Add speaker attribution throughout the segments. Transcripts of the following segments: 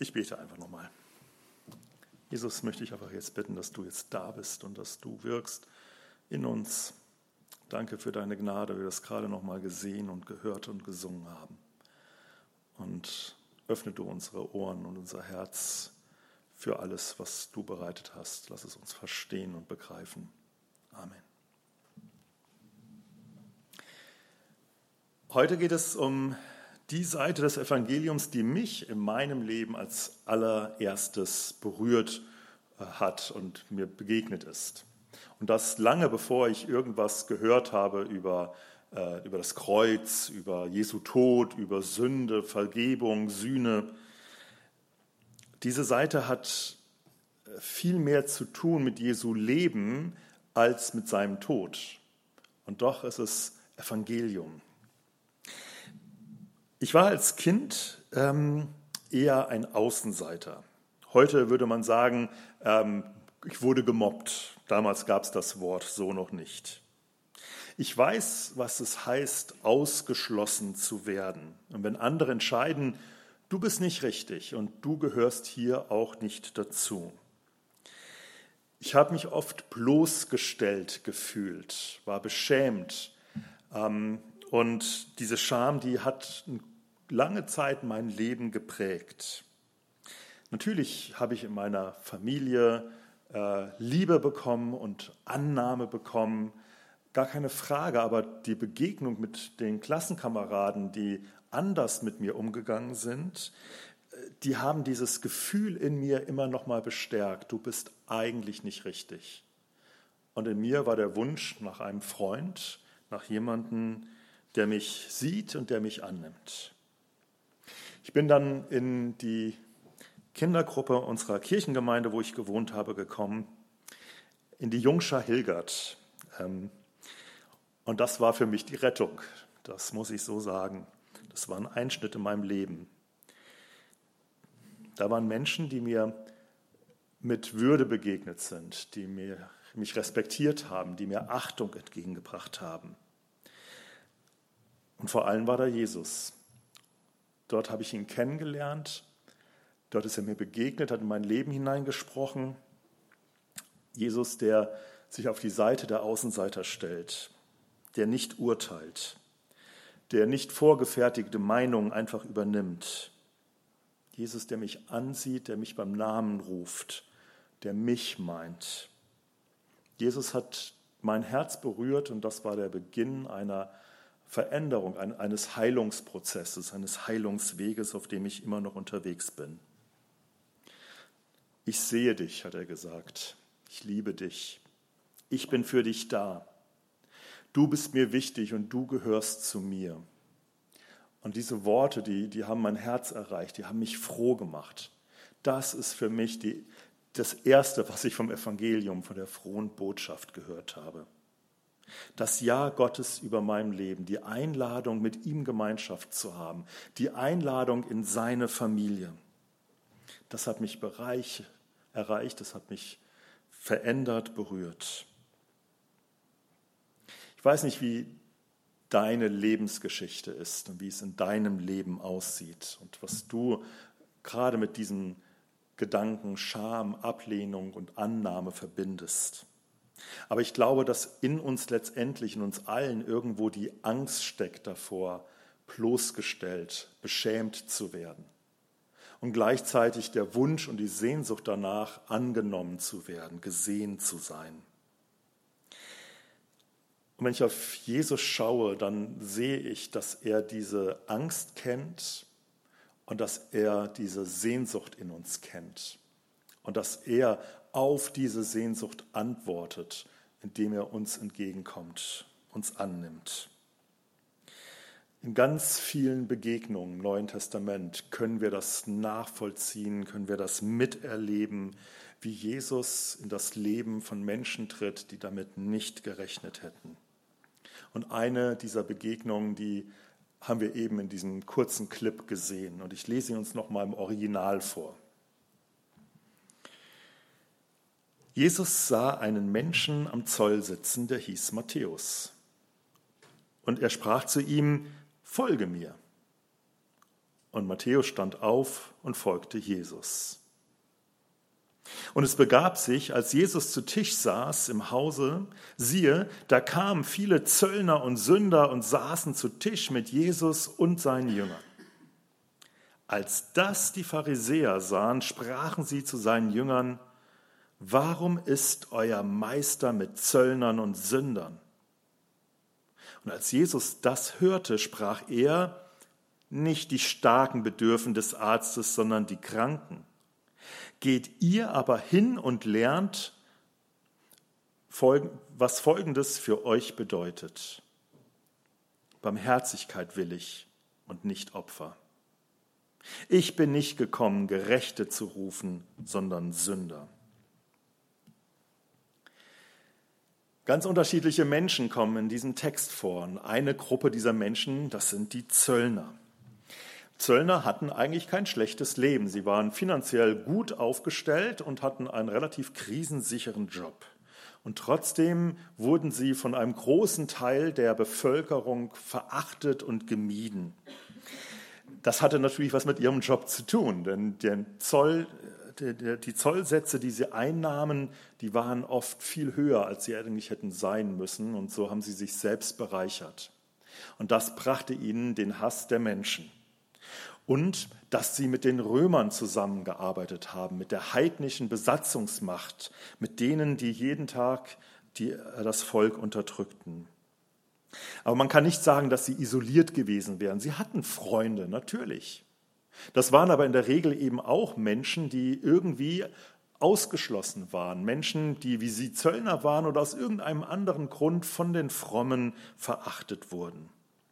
Speaker 1: Ich bete einfach nochmal. Jesus, möchte ich einfach jetzt bitten, dass du jetzt da bist und dass du wirkst in uns. Danke für deine Gnade, wir das gerade nochmal gesehen und gehört und gesungen haben. Und öffne du unsere Ohren und unser Herz für alles, was du bereitet hast. Lass es uns verstehen und begreifen. Amen. Heute geht es um die Seite des Evangeliums, die mich in meinem Leben als allererstes berührt hat und mir begegnet ist. Und das lange bevor ich irgendwas gehört habe über das Kreuz, über Jesu Tod, über Sünde, Vergebung, Sühne. Diese Seite hat viel mehr zu tun mit Jesu Leben als mit seinem Tod. Und doch ist es Evangelium. Ich war als Kind eher ein Außenseiter. Heute würde man sagen, ich wurde gemobbt. Damals gab es das Wort so noch nicht. Ich weiß, was es heißt, ausgeschlossen zu werden. Und wenn andere entscheiden, du bist nicht richtig und du gehörst hier auch nicht dazu. Ich habe mich oft bloßgestellt gefühlt, war beschämt. Und diese Scham, die hat lange Zeit mein Leben geprägt. Natürlich habe ich in meiner Familie Liebe bekommen und Annahme bekommen, gar keine Frage, aber die Begegnung mit den Klassenkameraden, die anders mit mir umgegangen sind, die haben dieses Gefühl in mir immer noch mal bestärkt, du bist eigentlich nicht richtig. Und in mir war der Wunsch nach einem Freund, nach jemandem, der mich sieht und der mich annimmt. Ich bin dann in die Kindergruppe unserer Kirchengemeinde, wo ich gewohnt habe, gekommen, in die Jungschar Hilgert. Und das war für mich die Rettung, das muss ich so sagen. Das war ein Einschnitt in meinem Leben. Da waren Menschen, die mir mit Würde begegnet sind, die mich respektiert haben, die mir Achtung entgegengebracht haben. Und vor allem war da Jesus. Dort habe ich ihn kennengelernt, dort ist er mir begegnet, hat in mein Leben hineingesprochen. Jesus, der sich auf die Seite der Außenseiter stellt, der nicht urteilt, der nicht vorgefertigte Meinungen einfach übernimmt. Jesus, der mich ansieht, der mich beim Namen ruft, der mich meint. Jesus hat mein Herz berührt und das war der Beginn einer Veränderung, eines Heilungsprozesses, eines Heilungsweges, auf dem ich immer noch unterwegs bin. Ich sehe dich, hat er gesagt. Ich liebe dich. Ich bin für dich da. Du bist mir wichtig und du gehörst zu mir. Und diese Worte, die haben mein Herz erreicht, die haben mich froh gemacht. Das ist für mich das Erste, was ich vom Evangelium, von der frohen Botschaft gehört habe. Das Ja Gottes über meinem Leben, die Einladung, mit ihm Gemeinschaft zu haben, die Einladung in seine Familie. Das hat mich erreicht, das hat mich verändert, berührt. Ich weiß nicht, wie deine Lebensgeschichte ist und wie es in deinem Leben aussieht und was du gerade mit diesen Gedanken Scham, Ablehnung und Annahme verbindest. Aber ich glaube, dass in uns letztendlich, in uns allen irgendwo die Angst steckt davor, bloßgestellt, beschämt zu werden. Und gleichzeitig der Wunsch und die Sehnsucht danach, angenommen zu werden, gesehen zu sein. Und wenn ich auf Jesus schaue, dann sehe ich, dass er diese Angst kennt und dass er diese Sehnsucht in uns kennt. Und dass er auf diese Sehnsucht antwortet, indem er uns entgegenkommt, uns annimmt. In ganz vielen Begegnungen im Neuen Testament können wir das nachvollziehen, können wir das miterleben, wie Jesus in das Leben von Menschen tritt, die damit nicht gerechnet hätten. Und eine dieser Begegnungen, die haben wir eben in diesem kurzen Clip gesehen. Und ich lese sie uns nochmal im Original vor. Jesus sah einen Menschen am Zoll sitzen, der hieß Matthäus. Und er sprach zu ihm, folge mir. Und Matthäus stand auf und folgte Jesus. Und es begab sich, als Jesus zu Tisch saß im Hause, siehe, da kamen viele Zöllner und Sünder und saßen zu Tisch mit Jesus und seinen Jüngern. Als das die Pharisäer sahen, sprachen sie zu seinen Jüngern: Warum ist euer Meister mit Zöllnern und Sündern? Und als Jesus das hörte, sprach er: Nicht die Starken bedürfen des Arztes, sondern die Kranken. Geht ihr aber hin und lernt, was Folgendes für euch bedeutet: Barmherzigkeit will ich und nicht Opfer. Ich bin nicht gekommen, Gerechte zu rufen, sondern Sünder. Ganz unterschiedliche Menschen kommen in diesem Text vor. Und eine Gruppe dieser Menschen, das sind die Zöllner. Zöllner hatten eigentlich kein schlechtes Leben. Sie waren finanziell gut aufgestellt und hatten einen relativ krisensicheren Job. Und trotzdem wurden sie von einem großen Teil der Bevölkerung verachtet und gemieden. Das hatte natürlich was mit ihrem Job zu tun, denn die Zollsätze, die sie einnahmen, die waren oft viel höher, als sie eigentlich hätten sein müssen. Und so haben sie sich selbst bereichert. Und das brachte ihnen den Hass der Menschen. Und dass sie mit den Römern zusammengearbeitet haben, mit der heidnischen Besatzungsmacht, mit denen, die jeden Tag das Volk unterdrückten. Aber man kann nicht sagen, dass sie isoliert gewesen wären. Sie hatten Freunde, natürlich. Das waren aber in der Regel eben auch Menschen, die irgendwie ausgeschlossen waren. Menschen, die wie sie Zöllner waren oder aus irgendeinem anderen Grund von den Frommen verachtet wurden.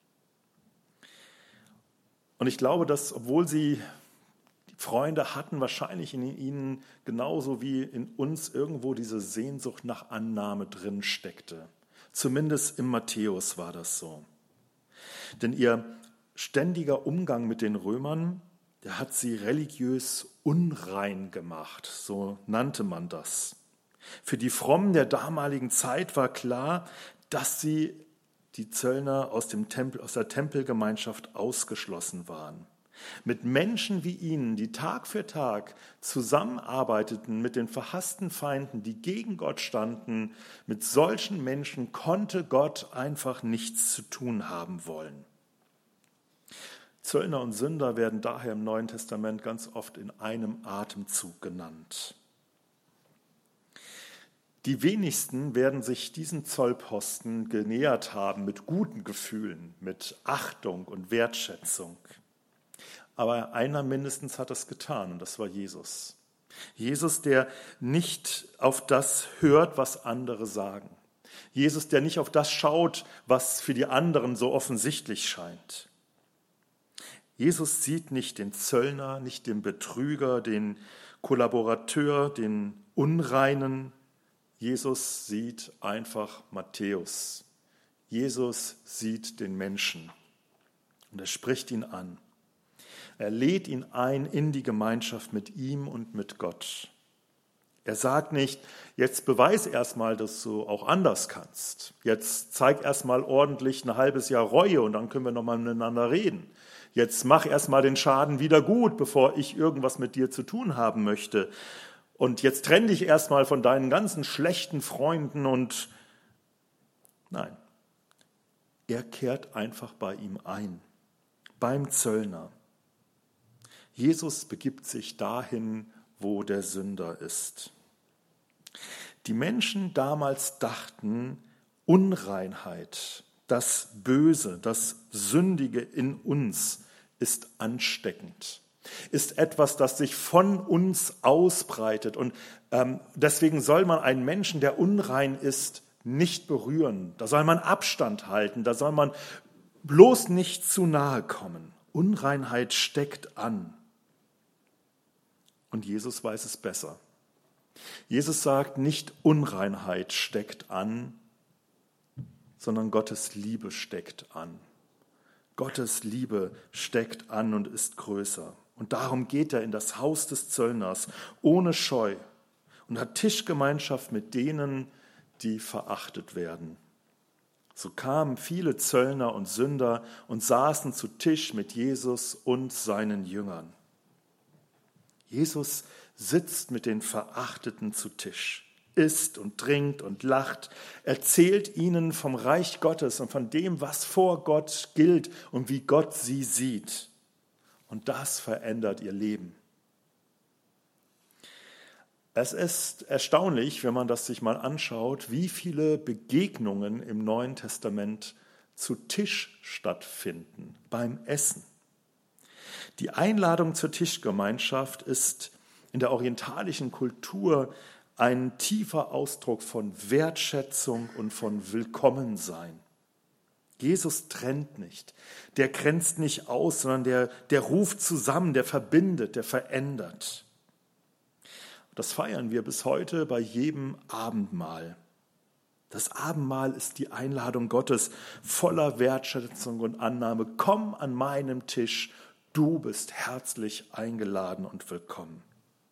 Speaker 1: Und ich glaube, dass, obwohl sie Freunde hatten, wahrscheinlich in ihnen genauso wie in uns irgendwo diese Sehnsucht nach Annahme drin steckte. Zumindest im Matthäus war das so. Denn ihr ständiger Umgang mit den Römern, der hat sie religiös unrein gemacht, so nannte man das. Für die Frommen der damaligen Zeit war klar, dass sie die Zöllner aus der Tempelgemeinschaft ausgeschlossen waren. Mit Menschen wie ihnen, die Tag für Tag zusammenarbeiteten mit den verhassten Feinden, die gegen Gott standen, mit solchen Menschen konnte Gott einfach nichts zu tun haben wollen. Zöllner und Sünder werden daher im Neuen Testament ganz oft in einem Atemzug genannt. Die wenigsten werden sich diesen Zollposten genähert haben mit guten Gefühlen, mit Achtung und Wertschätzung. Aber einer mindestens hat es getan, und das war Jesus. Jesus, der nicht auf das hört, was andere sagen. Jesus, der nicht auf das schaut, was für die anderen so offensichtlich scheint. Jesus sieht nicht den Zöllner, nicht den Betrüger, den Kollaborateur, den Unreinen. Jesus sieht einfach Matthäus. Jesus sieht den Menschen und er spricht ihn an. Er lädt ihn ein in die Gemeinschaft mit ihm und mit Gott. Er sagt nicht, jetzt beweis erstmal, dass du auch anders kannst. Jetzt zeig erstmal ordentlich ein halbes Jahr Reue und dann können wir nochmal miteinander reden. Jetzt mach erstmal den Schaden wieder gut, bevor ich irgendwas mit dir zu tun haben möchte. Und jetzt trenn dich erstmal von deinen ganzen schlechten Freunden und nein, er kehrt einfach bei ihm ein, beim Zöllner. Jesus begibt sich dahin, wo der Sünder ist. Die Menschen damals dachten, Unreinheit, das Böse, das Sündige in uns ist ansteckend, ist etwas, das sich von uns ausbreitet. Und deswegen soll man einen Menschen, der unrein ist, nicht berühren. Da soll man Abstand halten, da soll man bloß nicht zu nahe kommen. Unreinheit steckt an. Und Jesus weiß es besser. Jesus sagt, nicht Unreinheit steckt an, sondern Gottes Liebe steckt an. Gottes Liebe steckt an und ist größer. Und darum geht er in das Haus des Zöllners ohne Scheu und hat Tischgemeinschaft mit denen, die verachtet werden. So kamen viele Zöllner und Sünder und saßen zu Tisch mit Jesus und seinen Jüngern. Jesus sitzt mit den Verachteten zu Tisch, isst und trinkt und lacht, erzählt ihnen vom Reich Gottes und von dem, was vor Gott gilt und wie Gott sie sieht. Und das verändert ihr Leben. Es ist erstaunlich, wenn man das sich mal anschaut, wie viele Begegnungen im Neuen Testament zu Tisch stattfinden, beim Essen. Die Einladung zur Tischgemeinschaft ist in der orientalischen Kultur ein tiefer Ausdruck von Wertschätzung und von Willkommensein. Jesus trennt nicht, der grenzt nicht aus, sondern der ruft zusammen, der verbindet, der verändert. Das feiern wir bis heute bei jedem Abendmahl. Das Abendmahl ist die Einladung Gottes voller Wertschätzung und Annahme. Komm an meinem Tisch, du bist herzlich eingeladen und willkommen.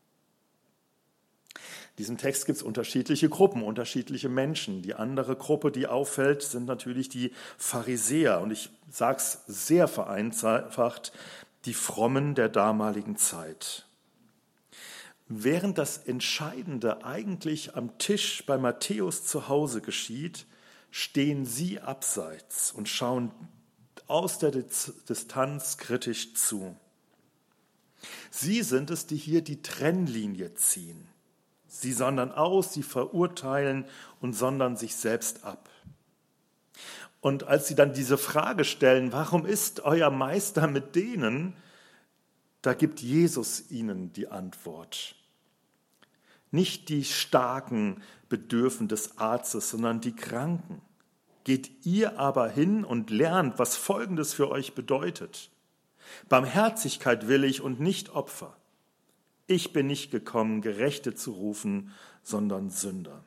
Speaker 1: In diesem Text gibt es unterschiedliche Gruppen, unterschiedliche Menschen. Die andere Gruppe, die auffällt, sind natürlich die Pharisäer. Und ich sage es sehr vereinfacht, die Frommen der damaligen Zeit. Während das Entscheidende eigentlich am Tisch bei Matthäus zu Hause geschieht, stehen sie abseits und schauen aus der Distanz kritisch zu. Sie sind es, die hier die Trennlinie ziehen. Sie sondern aus, sie verurteilen und sondern sich selbst ab. Und als sie dann diese Frage stellen, warum ist euer Meister mit denen, da gibt Jesus ihnen die Antwort. Nicht die Starken bedürfen des Arztes, sondern die Kranken. Geht ihr aber hin und lernt, was Folgendes für euch bedeutet. Barmherzigkeit will ich und nicht Opfer. Ich bin nicht gekommen, Gerechte zu rufen, sondern Sünder.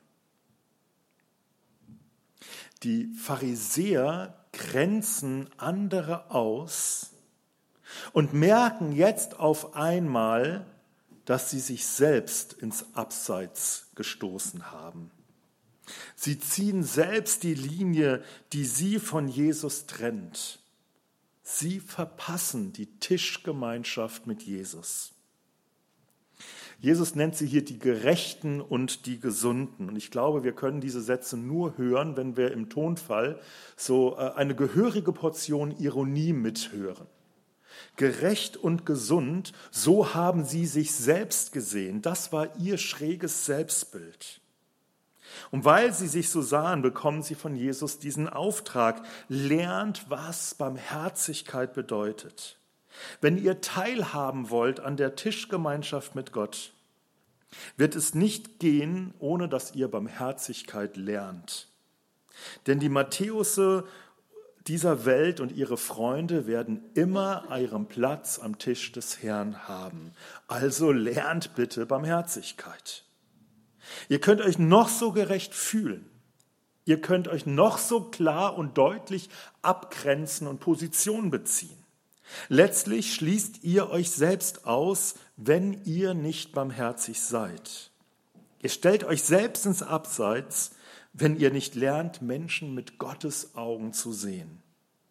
Speaker 1: Die Pharisäer grenzen andere aus und merken jetzt auf einmal, dass sie sich selbst ins Abseits gestoßen haben. Sie ziehen selbst die Linie, die sie von Jesus trennt. Sie verpassen die Tischgemeinschaft mit Jesus. Jesus nennt sie hier die Gerechten und die Gesunden. Und ich glaube, wir können diese Sätze nur hören, wenn wir im Tonfall so eine gehörige Portion Ironie mithören. Gerecht und gesund, so haben sie sich selbst gesehen. Das war ihr schräges Selbstbild. Und weil sie sich so sahen, bekommen sie von Jesus diesen Auftrag. Lernt, was Barmherzigkeit bedeutet. Wenn ihr teilhaben wollt an der Tischgemeinschaft mit Gott, wird es nicht gehen, ohne dass ihr Barmherzigkeit lernt. Denn die Matthäusse dieser Welt und ihre Freunde werden immer ihren Platz am Tisch des Herrn haben. Also lernt bitte Barmherzigkeit. Ihr könnt euch noch so gerecht fühlen. Ihr könnt euch noch so klar und deutlich abgrenzen und Position beziehen. Letztlich schließt ihr euch selbst aus, wenn ihr nicht barmherzig seid. Ihr stellt euch selbst ins Abseits, wenn ihr nicht lernt, Menschen mit Gottes Augen zu sehen.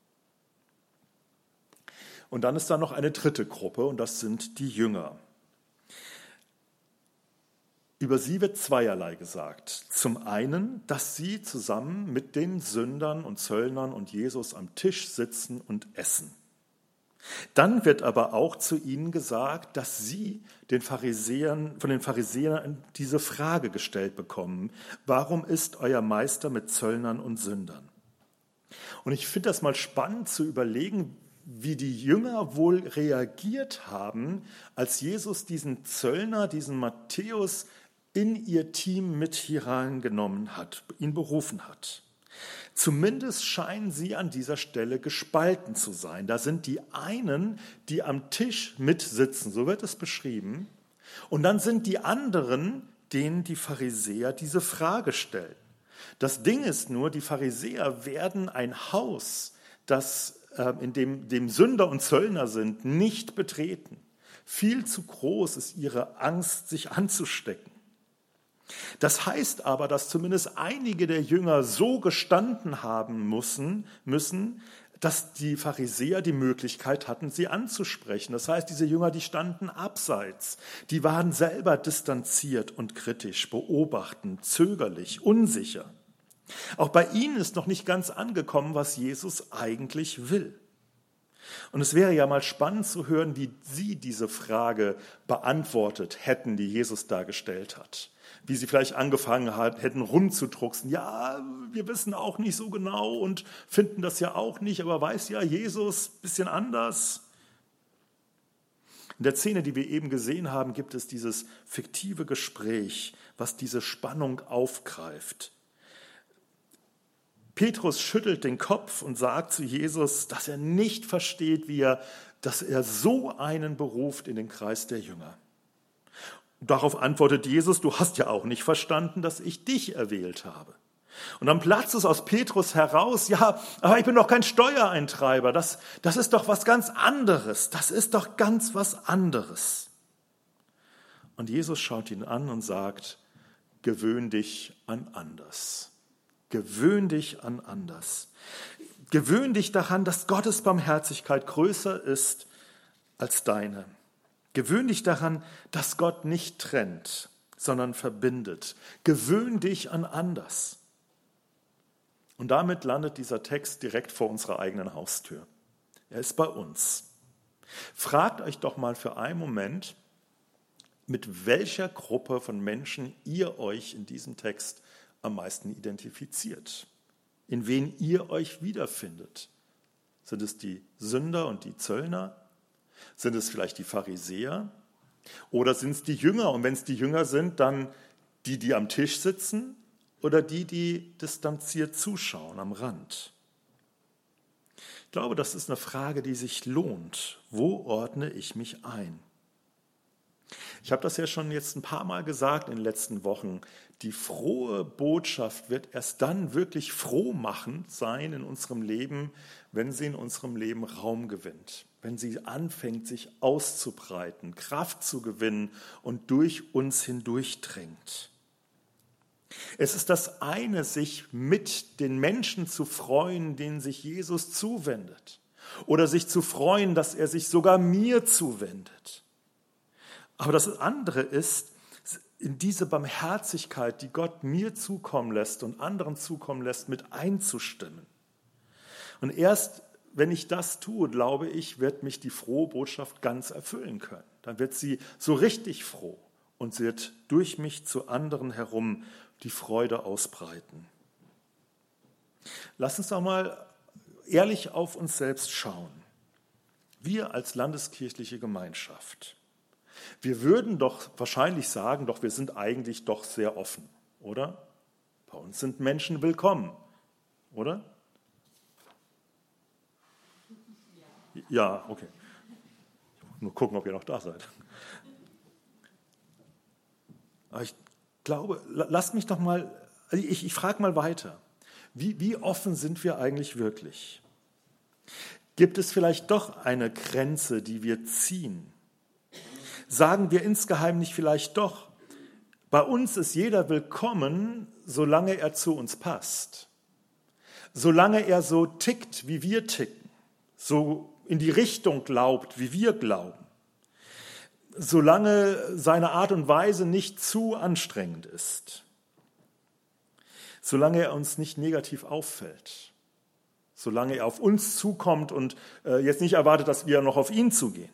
Speaker 1: Und dann ist da noch eine dritte Gruppe, und das sind die Jünger. Über sie wird zweierlei gesagt. Zum einen, dass sie zusammen mit den Sündern und Zöllnern und Jesus am Tisch sitzen und essen. Dann wird aber auch zu ihnen gesagt, dass sie von den Pharisäern diese Frage gestellt bekommen: Warum ist euer Meister mit Zöllnern und Sündern? Und ich finde das mal spannend zu überlegen, wie die Jünger wohl reagiert haben, als Jesus diesen Zöllner, diesen Matthäus, in ihr Team mit hineingenommen hat, ihn berufen hat. Zumindest scheinen sie an dieser Stelle gespalten zu sein. Da sind die einen, die am Tisch mitsitzen, so wird es beschrieben, und dann sind die anderen, denen die Pharisäer diese Frage stellen. Das Ding ist nur, die Pharisäer werden ein Haus, in dem Sünder und Zöllner sind, nicht betreten. Viel zu groß ist ihre Angst, sich anzustecken. Das heißt aber, dass zumindest einige der Jünger so gestanden haben müssen, dass die Pharisäer die Möglichkeit hatten, sie anzusprechen. Das heißt, diese Jünger, die standen abseits. Die waren selber distanziert und kritisch, beobachtend, zögerlich, unsicher. Auch bei ihnen ist noch nicht ganz angekommen, was Jesus eigentlich will. Und es wäre ja mal spannend zu hören, wie sie diese Frage beantwortet hätten, die Jesus da gestellt hat. Wie sie vielleicht angefangen hätten rumzudrucksen. Ja, wir wissen auch nicht so genau und finden das ja auch nicht, aber weiß ja Jesus ein bisschen anders. In der Szene, die wir eben gesehen haben, gibt es dieses fiktive Gespräch, was diese Spannung aufgreift. Petrus schüttelt den Kopf und sagt zu Jesus, dass er nicht versteht, dass er so einen beruft in den Kreis der Jünger. Darauf antwortet Jesus, du hast ja auch nicht verstanden, dass ich dich erwählt habe. Und dann platzt es aus Petrus heraus, ja, aber ich bin doch kein Steuereintreiber, das ist doch was ganz anderes, das ist doch ganz was anderes. Und Jesus schaut ihn an und sagt, gewöhn dich an anders. Gewöhn dich an anders. Gewöhn dich daran, dass Gottes Barmherzigkeit größer ist als deine. Gewöhn dich daran, dass Gott nicht trennt, sondern verbindet. Gewöhn dich an anders. Und damit landet dieser Text direkt vor unserer eigenen Haustür. Er ist bei uns. Fragt euch doch mal für einen Moment, mit welcher Gruppe von Menschen ihr euch in diesem Text am meisten identifiziert, in wen ihr euch wiederfindet. Sind es die Sünder und die Zöllner? Sind es vielleicht die Pharisäer? Oder sind es die Jünger? Und wenn es die Jünger sind, dann die am Tisch sitzen oder die distanziert zuschauen am Rand? Ich glaube, das ist eine Frage, die sich lohnt. Wo ordne ich mich ein? Ich habe das ja schon jetzt ein paar Mal gesagt in den letzten Wochen. Die frohe Botschaft wird erst dann wirklich frohmachend sein in unserem Leben, wenn sie in unserem Leben Raum gewinnt. Wenn sie anfängt, sich auszubreiten, Kraft zu gewinnen und durch uns hindurchdringt. Es ist das eine, sich mit den Menschen zu freuen, denen sich Jesus zuwendet. Oder sich zu freuen, dass er sich sogar mir zuwendet. Aber das andere ist, in diese Barmherzigkeit, die Gott mir zukommen lässt und anderen zukommen lässt, mit einzustimmen. Und erst wenn ich das tue, glaube ich, wird mich die frohe Botschaft ganz erfüllen können. Dann wird sie so richtig froh und sie wird durch mich zu anderen herum die Freude ausbreiten. Lass uns doch mal ehrlich auf uns selbst schauen. Wir als landeskirchliche Gemeinschaft, wir würden doch wahrscheinlich sagen, doch wir sind eigentlich doch sehr offen, oder? Bei uns sind Menschen willkommen, oder? Ja, okay. Ich muss nur gucken, ob ihr noch da seid. Aber ich glaube, lasst mich doch mal, ich frage mal weiter. Wie offen sind wir eigentlich wirklich? Gibt es vielleicht doch eine Grenze, die wir ziehen? Sagen wir insgeheim nicht vielleicht doch, bei uns ist jeder willkommen, solange er zu uns passt. Solange er so tickt, wie wir ticken. So in die Richtung glaubt, wie wir glauben. Solange seine Art und Weise nicht zu anstrengend ist. Solange er uns nicht negativ auffällt. Solange er auf uns zukommt und jetzt nicht erwartet, dass wir noch auf ihn zugehen.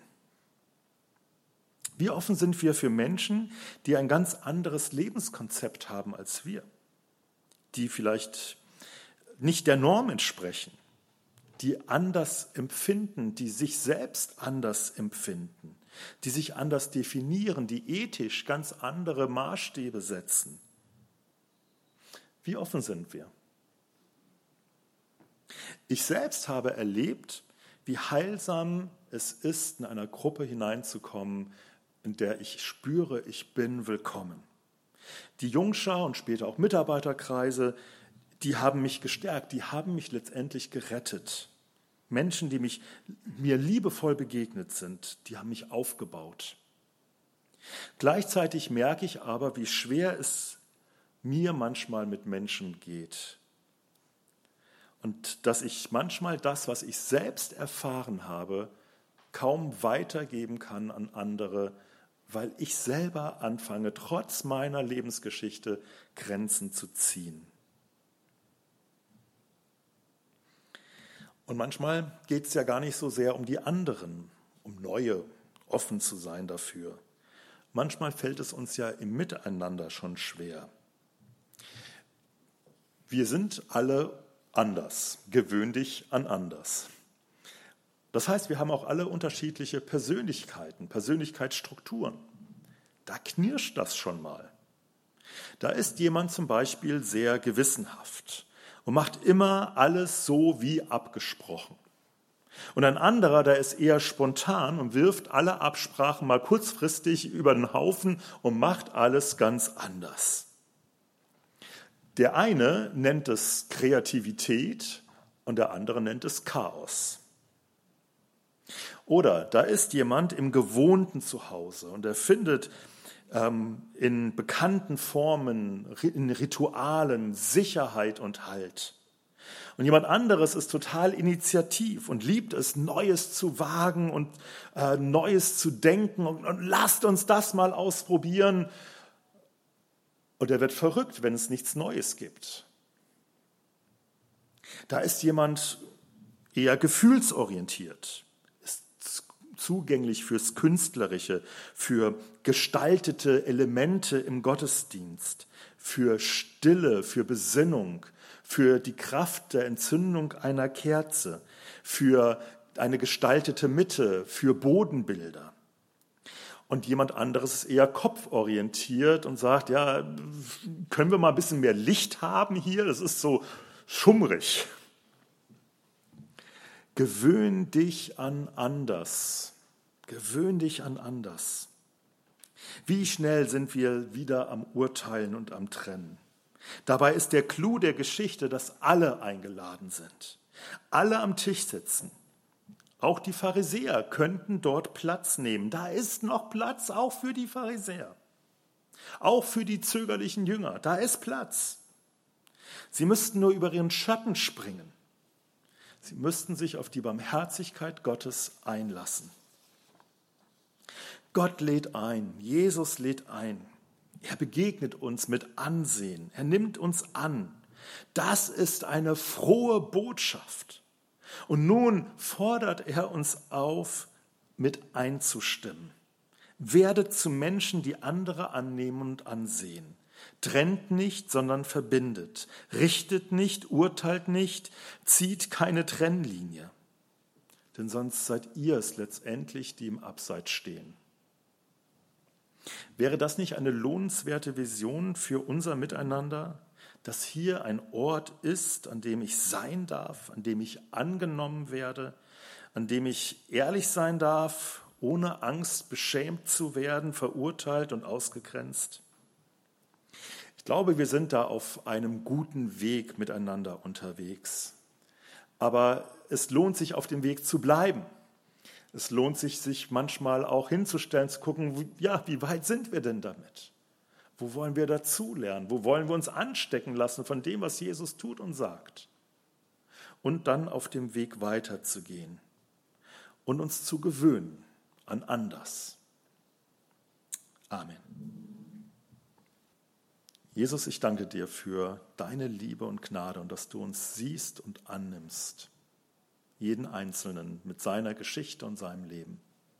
Speaker 1: Wie offen sind wir für Menschen, die ein ganz anderes Lebenskonzept haben als wir, die vielleicht nicht der Norm entsprechen, die anders empfinden, die sich selbst anders empfinden, die sich anders definieren, die ethisch ganz andere Maßstäbe setzen. Wie offen sind wir? Ich selbst habe erlebt, wie heilsam es ist, in einer Gruppe hineinzukommen, in der ich spüre, ich bin willkommen. Die Jungschar und später auch Mitarbeiterkreise, die haben mich gestärkt, die haben mich letztendlich gerettet. Menschen, die mir liebevoll begegnet sind, die haben mich aufgebaut. Gleichzeitig merke ich aber, wie schwer es mir manchmal mit Menschen geht. Und dass ich manchmal das, was ich selbst erfahren habe, kaum weitergeben kann an andere, weil ich selber anfange, trotz meiner Lebensgeschichte Grenzen zu ziehen. Und manchmal geht es ja gar nicht so sehr um die anderen, um neue, offen zu sein dafür. Manchmal fällt es uns ja im Miteinander schon schwer. Wir sind alle anders, gewöhn dich an anders. Das heißt, wir haben auch alle unterschiedliche Persönlichkeiten, Persönlichkeitsstrukturen. Da knirscht das schon mal. Da ist jemand zum Beispiel sehr gewissenhaft und macht immer alles so wie abgesprochen. Und ein anderer, der ist eher spontan und wirft alle Absprachen mal kurzfristig über den Haufen und macht alles ganz anders. Der eine nennt es Kreativität und der andere nennt es Chaos. Oder da ist jemand im gewohnten Zuhause und er findet in bekannten Formen, in Ritualen Sicherheit und Halt. Und jemand anderes ist total initiativ und liebt es, Neues zu wagen und Neues zu denken und lasst uns das mal ausprobieren. Und er wird verrückt, wenn es nichts Neues gibt. Da ist jemand eher gefühlsorientiert, ist zugänglich fürs Künstlerische, für gestaltete Elemente im Gottesdienst, für Stille, für Besinnung, für die Kraft der Entzündung einer Kerze, für eine gestaltete Mitte, für Bodenbilder. Und jemand anderes ist eher kopforientiert und sagt, ja, können wir mal ein bisschen mehr Licht haben hier? Das ist so schummrig. Gewöhn dich an anders. Gewöhn dich an anders. Wie schnell sind wir wieder am Urteilen und am Trennen? Dabei ist der Clou der Geschichte, dass alle eingeladen sind. Alle am Tisch sitzen. Auch die Pharisäer könnten dort Platz nehmen. Da ist noch Platz, auch für die Pharisäer. Auch für die zögerlichen Jünger. Da ist Platz. Sie müssten nur über ihren Schatten springen. Sie müssten sich auf die Barmherzigkeit Gottes einlassen. Gott lädt ein, Jesus lädt ein. Er begegnet uns mit Ansehen. Er nimmt uns an. Das ist eine frohe Botschaft. Und nun fordert er uns auf, mit einzustimmen. Werdet zu Menschen, die andere annehmen und ansehen. Trennt nicht, sondern verbindet. Richtet nicht, urteilt nicht, zieht keine Trennlinie. Denn sonst seid ihr es letztendlich, die im Abseits stehen. Wäre das nicht eine lohnenswerte Vision für unser Miteinander, dass hier ein Ort ist, an dem ich sein darf, an dem ich angenommen werde, an dem ich ehrlich sein darf, ohne Angst beschämt zu werden, verurteilt und ausgegrenzt? Ich glaube, wir sind da auf einem guten Weg miteinander unterwegs. Aber es lohnt sich, auf dem Weg zu bleiben. Es lohnt sich, sich manchmal auch hinzustellen, zu gucken, wie weit sind wir denn damit? Wo wollen wir dazulernen? Wo wollen wir uns anstecken lassen von dem, was Jesus tut und sagt? Und dann auf dem Weg weiterzugehen und uns zu gewöhnen an anders. Amen. Jesus, ich danke dir für deine Liebe und Gnade und dass du uns siehst und annimmst. Jeden Einzelnen mit seiner Geschichte und seinem Leben.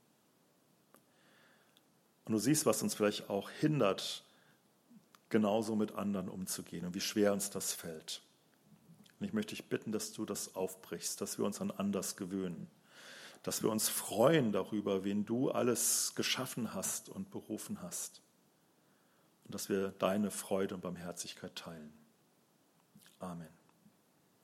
Speaker 1: Und du siehst, was uns vielleicht auch hindert, genauso mit anderen umzugehen und wie schwer uns das fällt. Und ich möchte dich bitten, dass du das aufbrichst, dass wir uns an anders gewöhnen, dass wir uns freuen darüber, wen du alles geschaffen hast und berufen hast und dass wir deine Freude und Barmherzigkeit teilen. Amen.